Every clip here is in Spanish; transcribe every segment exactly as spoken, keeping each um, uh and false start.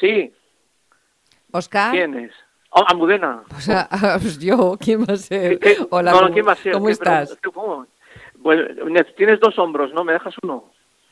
Sí. ¿Oscar? ¿Quién es? Oh, Almudena. O sea, pues yo, ¿quién va a ser? ¿Qué, qué? Hola, no, ¿cómo, ¿quién va a ser? ¿cómo ¿Qué, estás? pero, ¿cómo? Pues tienes dos hombros, ¿no? ¿Me dejas uno?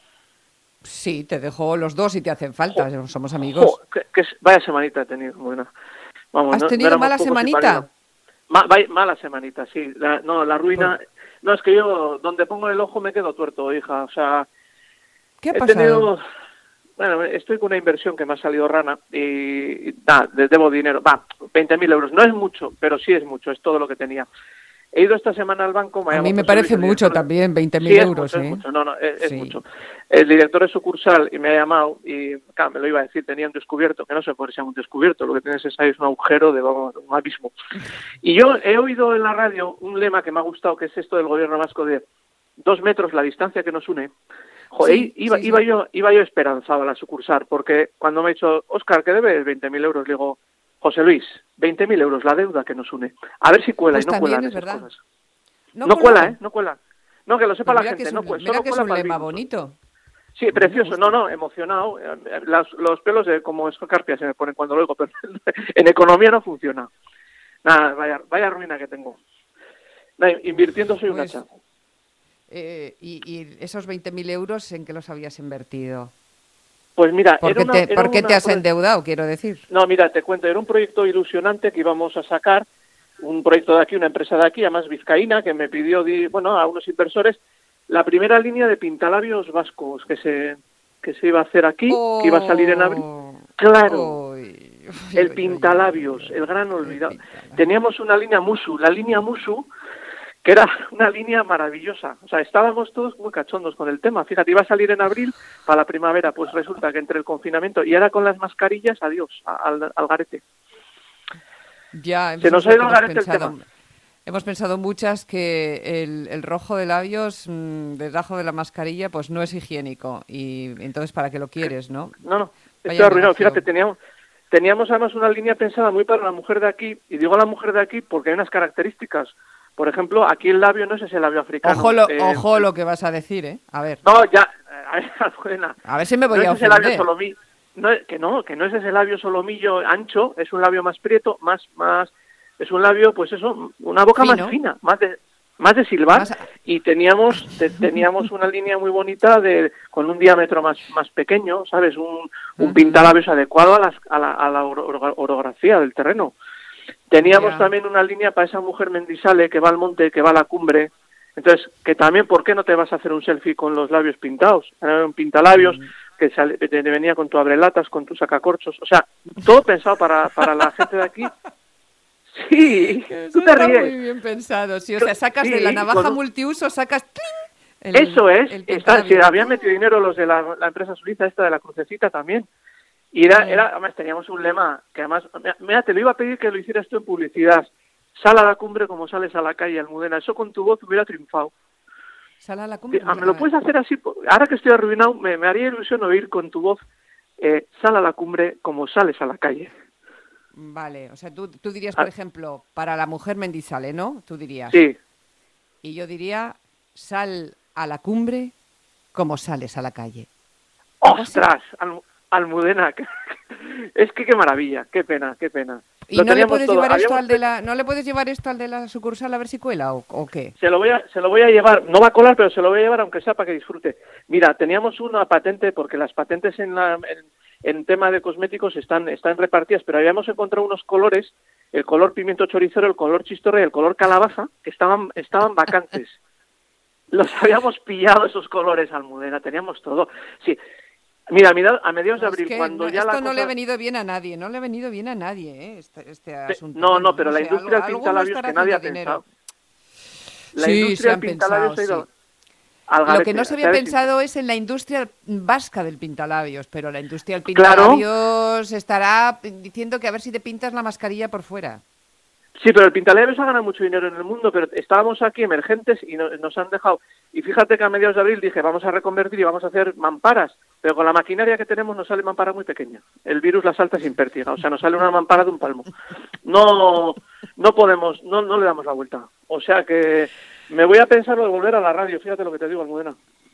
Sí, te dejo los dos si te hacen falta, Jo, somos jo, amigos. que, que, vaya semanita he tenido, Almudena. Vamos, ¿Has no, no tenido éramos mala pocos y paridos. semanita? Ma, vaya, mala semanita, sí. La, no, la ruina... ¿Por No, es que yo donde pongo el ojo me quedo tuerto, hija. O sea, qué ha he pasado? tenido... Bueno, estoy con una inversión que me ha salido rana y, y nada, les debo dinero. Va, veinte mil euros. No es mucho, pero sí es mucho, es todo lo que tenía. He ido esta semana al banco, me ha A mí llamado me José Luis, parece el mucho director. también, veinte Sí, mil es euros, mucho, es ¿eh? mucho, no, no, es, es Sí. mucho. El director de sucursal y me ha llamado y, claro, me lo iba a decir, tenía un descubierto, que no se puede ser un descubierto, lo que tienes es ahí es un agujero de vamos, un abismo. Y yo he oído en la radio un lema que me ha gustado, que es esto del gobierno vasco de dos metros la distancia que nos une. Joder, Sí, iba, sí, iba, sí. yo, iba yo esperanzado a la sucursal, porque cuando me ha dicho, Óscar, ¿qué debes? veinte mil euros, le digo, José Luis, veinte mil euros, la deuda que nos une. A ver si cuela, y Pues no también cuelan es esas verdad. cosas. ¿No No cuela, coló? ¿eh? No cuela. No, que lo sepa Pues la mira que gente, es no un, cuela, mira solo que es cuela un para el lema virus. bonito. Sí, A mí me precioso, no, gusta. no, emocionado. Eh, Las, los pelos de, como escarpias se me ponen cuando lo oigo, pero en economía no funciona. Nada, vaya, vaya ruina que tengo. Nada, invirtiendo soy un Pues, hacha. eh, y, y esos veinte mil euros, ¿en qué los habías invertido? Pues mira, ¿Por era qué una... te, Era por qué te una has endeudado, quiero decir? no, mira, te cuento, era un proyecto ilusionante que íbamos a sacar, un proyecto de aquí, una empresa de aquí, además vizcaína, que me pidió, di, bueno, a unos inversores, la primera línea de pintalabios vascos que se, que se iba a hacer aquí, que iba a salir en abril. Oh, Claro, uy, uy, el uy, uy, uy, uy, pintalabios, el uy, gran el olvidado. pintalabios. Teníamos una línea Musu, la línea Musu, que era una línea maravillosa. O sea, estábamos todos muy cachondos con el tema. Fíjate, iba a salir en abril para la primavera, pues resulta que entre el confinamiento y ahora con las mascarillas, adiós, al, al garete. Ya, Se eso nos es ha lo ido que al hemos garete el pensado. tema. Hemos pensado muchas que el, el rojo de labios mmm, debajo de la mascarilla pues no es higiénico y entonces ¿para qué lo quieres, no? No, no, Vaya estoy arruinado. Fíjate, negocio. teníamos, teníamos además una línea pensada muy para la mujer de aquí, y digo la mujer de aquí porque hay unas características. Por ejemplo, aquí el labio no es ese labio Ojo africano. lo, Eh, ojo el, lo que vas a decir, ¿eh? A ver, no, ya, a ver, Almudena, a ver si me no voy es a ese labio ofender. solomillo, no, que no, que no es ese labio solomillo ancho, es un labio más prieto, más, más, es un labio, pues eso, una boca más Fino, fina, más de, más de silbar, más... a- y teníamos, te- teníamos una línea muy bonita de, con un diámetro más, más pequeño, ¿sabes? Un, un Ujú, pintalabios adecuado a, las, a la, a la oro- oro- orografía del terreno. Teníamos ya. también una línea para esa mujer mendizale que va al monte, que va a la cumbre. Entonces, que también, ¿por qué no te vas a hacer un selfie con los labios pintados? Era un pintalabios Mm. que sale, te venía con tu abrelatas, con tu sacacorchos. O sea, todo pensado para, para la gente de aquí. Sí, Que tú eso te está muy ríes. bien pensado. Sí, o sea, sacas de la Sí, navaja con, multiuso, sacas ¡tling! el, eso es. el Está, si pintalabios. habían metido dinero los de la, la empresa suiza esta de la crucecita también. Y era, Mm. era, además teníamos un lema que además, mira, te lo iba a pedir que lo hicieras tú en publicidad. Sal a la cumbre como sales a la calle, Almudena. Eso con tu voz hubiera triunfado. Sal a la Te- cumbre. ah, ¿Me lo a- puedes hacer así? Ahora que estoy arruinado, me, me haría ilusión oír con tu voz, eh, sal a la cumbre como sales a la calle. Vale, o sea, tú, tú dirías, por Ah, ejemplo, para la mujer mendizale, ¿no? Tú dirías. sí. Y yo diría, sal a la cumbre como sales a la calle. ¿Algo así? ¡Ostras! Al- Almudena. Es que qué maravilla, qué pena, qué pena. ¿Y Lo no le teníamos puedes todo. llevar esto Habíamos al de la, no le puedes llevar esto al de la sucursal a ver si cuela o, o qué? Se lo voy a, se lo voy a llevar, no va a colar, pero se lo voy a llevar aunque sea para que disfrute. Mira, teníamos una patente, porque las patentes en, la, en, en tema de cosméticos están, están repartidas, pero habíamos encontrado unos colores, el color pimiento choricero, el color chistorra y el color calabaza, que estaban, estaban vacantes. Los habíamos pillado esos colores, Almudena, teníamos todo. Sí, mira, a mira- a mediados de No, es abril, que no- cuando ya la esto no le ha cosa... venido bien a nadie, no le ha venido bien a nadie, ¿eh? Este, este Pe- asunto. No, no, Bueno, pero no la sé, algo, industria del alguno pintalabios estará que nadie haciendo ha pensado. dinero. La Sí, sí industria del han pensado, pintalabios ha sí. ido al Lo que garete, no se o había sea, es decir, pensado es en la industria vasca del pintalabios, pero la industria del claro. pintalabios estará diciendo que a ver si te pintas la mascarilla por fuera. Sí, pero el pintalabios ha ganado mucho dinero en el mundo, pero estábamos aquí emergentes y no- nos han dejado. Y fíjate que a mediados de abril dije, vamos a reconvertir y vamos a hacer mamparas, pero con la maquinaria que tenemos nos sale mampara muy pequeña. El virus la salta sin pértiga, o sea, nos sale una mampara de un palmo. No, no podemos, no, no le damos la vuelta. O sea que me voy a pensar lo de volver a la radio, fíjate lo que te digo, Almudena.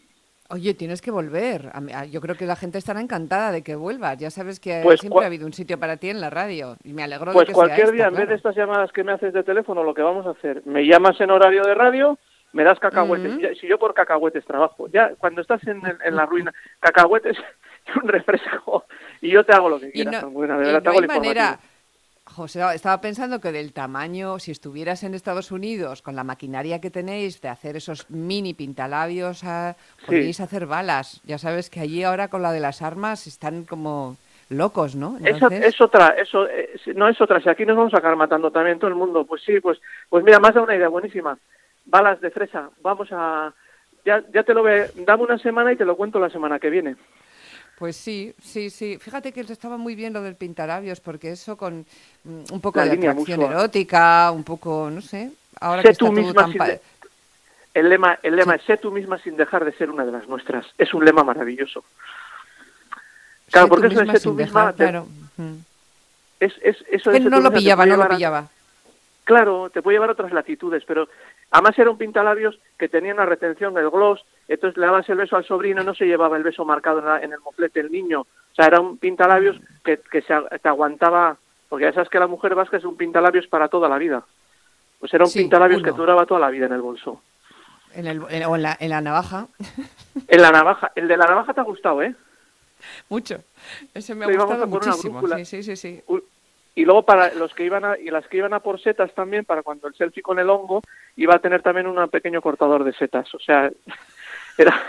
Oye, tienes que volver. A mí- a- Yo creo que la gente estará encantada de que vuelvas. Ya sabes que Pues, siempre cua- ha habido un sitio para ti en la radio y me alegro de pues que sea cualquier día, esta, en vez de claro. estas llamadas que me haces de teléfono, lo que vamos a hacer, me llamas en horario de radio, me das cacahuetes. Mm. Ya- si yo por cacahuetes trabajo, ya cuando estás en, el- en la ruina, cacahuetes y un refresco, y yo te hago lo que Y quieras, no, Almudena, de y verdad, te no hago hay el informativo. manera. José, estaba pensando que del tamaño, si estuvieras en Estados Unidos con la maquinaria que tenéis de hacer esos mini pintalabios, ah, Sí. podríais hacer balas. Ya sabes que allí ahora con la de las armas están como locos, ¿no? Esa Entonces, es otra, eso eh, si- no es otra. Si aquí nos vamos a acabar matando también todo el mundo, pues sí, pues, pues mira, más da una idea buenísima. Balas de fresa, vamos a, ya, ya te lo ve, dame una semana y te lo cuento la semana que viene. pues sí, sí, sí. Fíjate que estaba muy bien lo del pintalabios, porque eso con mm, un poco La de línea muy atracción suave. erótica, un poco, no sé, ahora que Sé está tú todo misma tan... sin pa- de- el lema, el lema Sí. es sé tú misma sin dejar de ser una de las nuestras. Es un lema maravilloso. Claro, Sé tú porque eso de misma sé tú sin misma dejar, te- claro. Mm. es, es eso Que de sé no tú lo misma te pillaba, puede no lo llevar a- pillaba. Claro, te puede llevar a otras latitudes, pero además era un pintalabios que tenía una retención del gloss, entonces le dabas el beso al sobrino y no se llevaba el beso marcado en, la- en el moflete el niño. O sea, era un pintalabios que, que se, a- te aguantaba, porque ya sabes que la mujer vasca es un pintalabios para toda la vida. Pues era un Sí, pintalabios que uno. duraba toda la vida en el bolso. En el, en- o en la, en la navaja. En la navaja, el de la navaja te ha gustado, ¿eh? Mucho. Ese me ha Le íbamos gustado a poner una muchísimo. brújula. Sí, sí, sí, sí. Uy, y luego para los que iban a, y las que iban a por setas también, para cuando el selfie con el hongo, iba a tener también un pequeño cortador de setas. O sea, era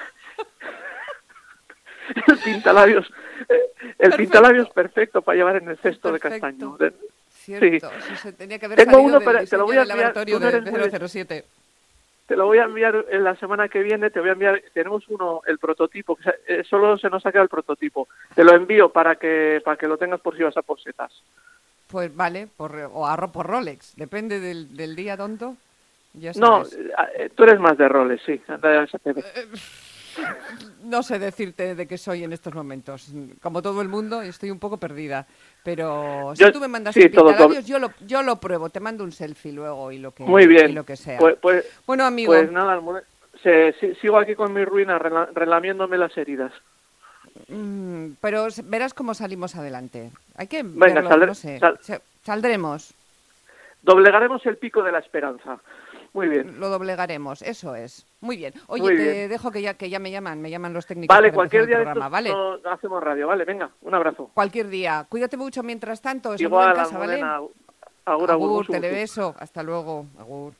el pintalabios, eh, el Perfecto. pintalabios perfecto para llevar en el cesto de Perfecto. castaño. De- Cierto. Sí, se tenía que haber Tengo salido uno, del pero te diseño lo voy a del enviar, laboratorio tú no de eres muy- cero cero siete. Te lo voy a enviar en la semana que viene, te voy a enviar, tenemos uno, el prototipo, que se- eh, solo se nos ha quedado el prototipo. Te lo envío para que para que lo tengas por si vas a por setas. Pues vale, por, o arro por Rolex. Depende del, del día tonto. Ya No, sabes. eh, tú eres más de roles, sí. Anda, esa te ve. No sé decirte de qué soy en estos momentos. Como todo el mundo, estoy un poco perdida. Pero si Yo- tú me mandas sí, el todo, pintalabios, yo lo, yo lo pruebo. Te mando un selfie luego y lo que, Muy y bien. lo que sea. Pues, pues, Bueno, amigo, pues nada, Almudena, se- si- sigo aquí con mi ruina, rela- relamiéndome las heridas. mm, pero s- verás cómo salimos adelante. Hay que Venga, verlo, saldré- no sé. sal- Se- Saldremos, Doblegaremos el pico de la esperanza. Muy bien. lo doblegaremos, eso es. Muy bien. Oye, Muy te bien. dejo que ya, que ya me llaman, me llaman los técnicos Vale, para cualquier empezar día el de programa, estos ¿vale? no- hacemos radio, ¿vale? Venga, un abrazo. Cualquier día. Cuídate mucho mientras tanto. Saluda Igual, en casa, ¿vale? Almudena. Agur, agur, Agur, musu, musu. telebeso. Hasta luego. Agur.